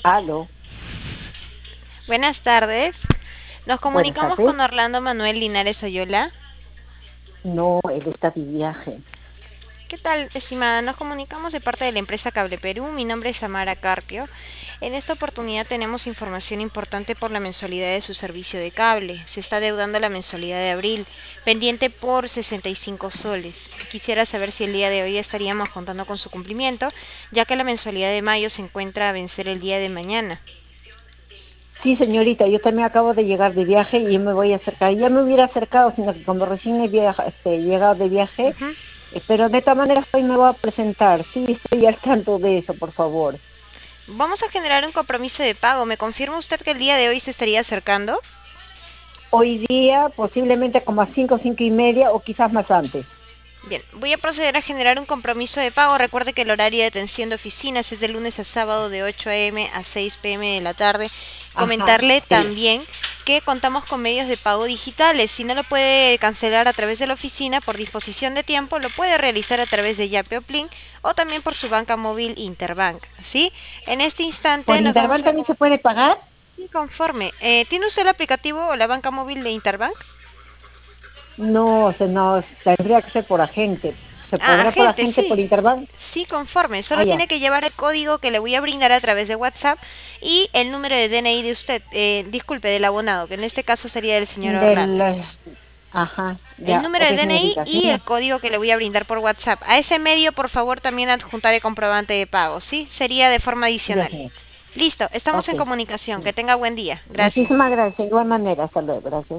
Aló, Buenas tardes. Nos buenas comunicamos tardes. con Orlando Manuel Linares Oyola. No, él está de viaje. ¿Qué tal, estimada? Nos comunicamos de parte de la empresa Cable Perú. Mi nombre es Samara Carpio. En esta oportunidad tenemos información importante por la mensualidad de su servicio de cable. Se está deudando la mensualidad de abril, pendiente por 65 soles. Quisiera saber si el día de hoy estaríamos contando con su cumplimiento, ya que la mensualidad de mayo se encuentra a vencer el día de mañana. Sí, señorita, yo también acabo de llegar de viaje y me voy a acercar. Ya me hubiera acercado, sino que como recién llegado de viaje, Ujú. pero de todas maneras hoy me voy a presentar. Sí, estoy al tanto de eso, por favor. Vamos a generar un compromiso de pago. ¿Me confirma usted que el día de hoy se estaría acercando? Hoy día, posiblemente como a 5, 5:30 o quizás más antes. Bien, voy a proceder a generar un compromiso de pago. Recuerde que el horario de atención de oficinas es de lunes a sábado de 8 a.m. a 6 p.m. de la tarde. Ajá, Comentarle sí. también que contamos con medios de pago digitales. Si no lo puede cancelar a través de la oficina por disposición de tiempo, lo puede realizar a través de Yape o Plin o también por su banca móvil Interbank. ¿Sí? En este ¿Por instante nos vamos Interbank a también se puede pagar? sí, conforme. ¿Tiene usted el aplicativo o la banca móvil de Interbank? No, no, tendría que ser por agente. ¿Se Ah, podrá por agente, agente por sí. Interbank? Sí, conforme. Ah, Solo ya. tiene que llevar el código que le voy a brindar a través de WhatsApp y el número de DNI de usted, disculpe, del abonado, que en este caso sería del señor Del, Orlando. ya, El número ok, de DNI señorita, y el siga. código que le voy a brindar por WhatsApp. A ese medio, por favor, también adjuntar el comprobante de pago, ¿sí? Sería de forma Ya, adicional. señor. Listo, estamos Ok. en comunicación. Que tenga buen día. Gracias. Muchísimas gracias. De igual manera, hasta luego. Gracias.